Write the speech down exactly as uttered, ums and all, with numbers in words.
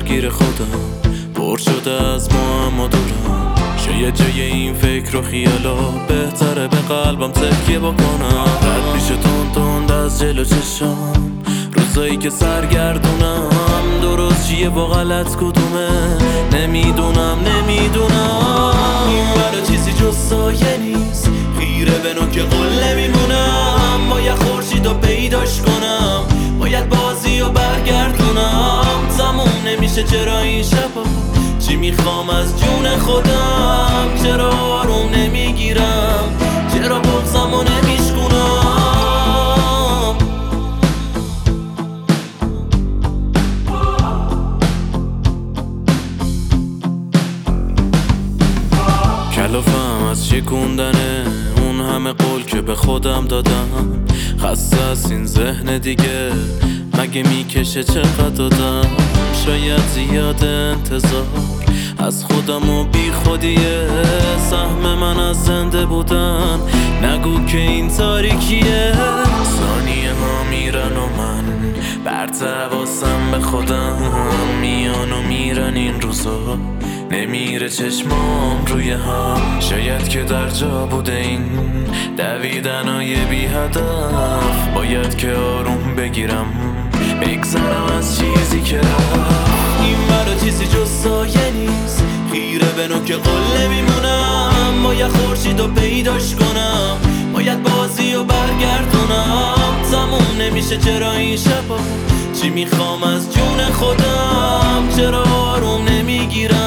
درگیر خودم، پر شده از معما دورم. شاید جای این فکر و خیالا بهتره به قلبم تکیه بکنم. رد میشه تند تند از جلو چشام روزایی که سرگردونم، درست چیه و غلط کدومه نمیدونم نمیدونم. این برا چیزی جز سایه نیست، خیره به نوک قل نمیمونم. باید خورشید رو پیداش کنم، باید بازی رو برگردونم. تموم نمیشه چرا این شبا، چی میخوام از جون خودم؟ چرا آروم نمیگیرم، چرا بغضم رو نمیشکنم؟ کلافم از شکوندنه اون همه قول که به خودم دادم. خسته از این ذهن دیگه، مگه میکشه چقدر دادم؟ شاید زیاد انتظار از خودم و بی خودیه. سهم من از زنده بودن، نگو که این تاریکیه. ثانیه ها میرن و من برتواسم به خودم، میان و میرن این روزا، نمیره چشمام روی هم. شاید که در جا بوده این دویدنای بی هدف، باید که آروم بگیرم بگذرم از چیزی که رفت. این برا چیزی جز سایه نیست، خیره به نوک قل نمیمونم. باید خورشید رو پیداش کنم، باید بازی رو برگردونم. تموم نمیشه چرا این شبا، چی میخوام از جون خودم؟ چرا آروم نمیگیرم،